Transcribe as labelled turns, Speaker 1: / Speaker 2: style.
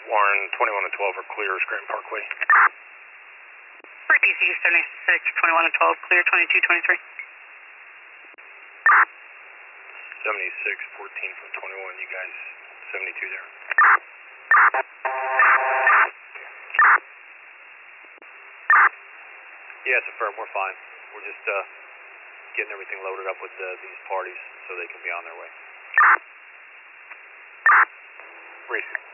Speaker 1: Warren, 21 and 12 are clear, Scranton Parkway.
Speaker 2: For DC 76, 21 and 12, clear 22, 23.
Speaker 1: 76, 14 from 21, you guys, 72 there.
Speaker 3: Yeah, it's affirmed, we're fine. We're just getting everything loaded up with these parties so they can be on their way.
Speaker 1: Racing.